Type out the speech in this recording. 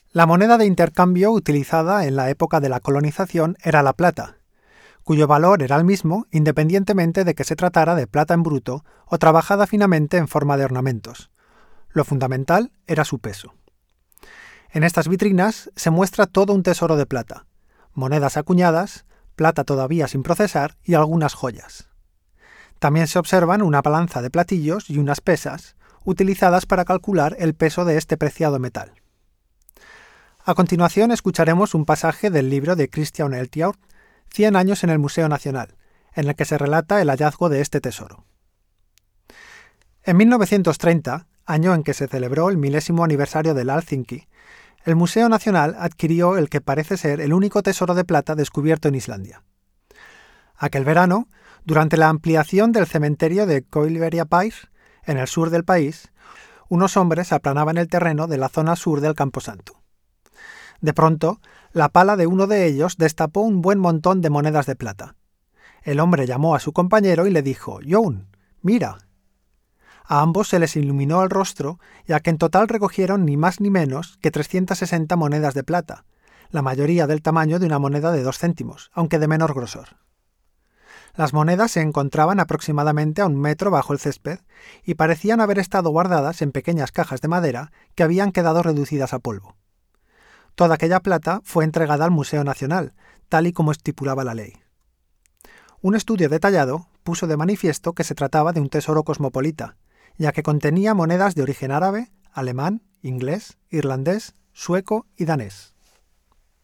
La moneda de intercambio utilizada en la época de la colonización era la plata, cuyo valor era el mismo independientemente de que se tratara de plata en bruto o trabajada finamente en forma de ornamentos. Lo fundamental era su peso. En estas vitrinas se muestra todo un tesoro de plata, monedas acuñadas, plata todavía sin procesar y algunas joyas. También se observan una balanza de platillos y unas pesas, utilizadas para calcular el peso de este preciado metal. A continuación escucharemos un pasaje del libro de Christian Eltiaur, 100 años en el Museo Nacional, en el que se relata el hallazgo de este tesoro. En 1930, año en que se celebró el 1000º aniversario del Helsinki, el Museo Nacional adquirió el que parece ser el único tesoro de plata descubierto en Islandia. Aquel verano, durante la ampliación del cementerio de Koilverjabær, en el sur del país, unos hombres aplanaban el terreno de la zona sur del Camposanto. De pronto, la pala de uno de ellos destapó un buen montón de monedas de plata. El hombre llamó a su compañero y le dijo: «Jon, mira». A ambos se les iluminó el rostro, ya que en total recogieron ni más ni menos que 360 monedas de plata, la mayoría del tamaño de una moneda de 2 céntimos, aunque de menor grosor. Las monedas se encontraban aproximadamente a 1 metro bajo el césped y parecían haber estado guardadas en pequeñas cajas de madera que habían quedado reducidas a polvo. Toda aquella plata fue entregada al Museo Nacional, tal y como estipulaba la ley. Un estudio detallado puso de manifiesto que se trataba de un tesoro cosmopolita, ya que contenía monedas de origen árabe, alemán, inglés, irlandés, sueco y danés.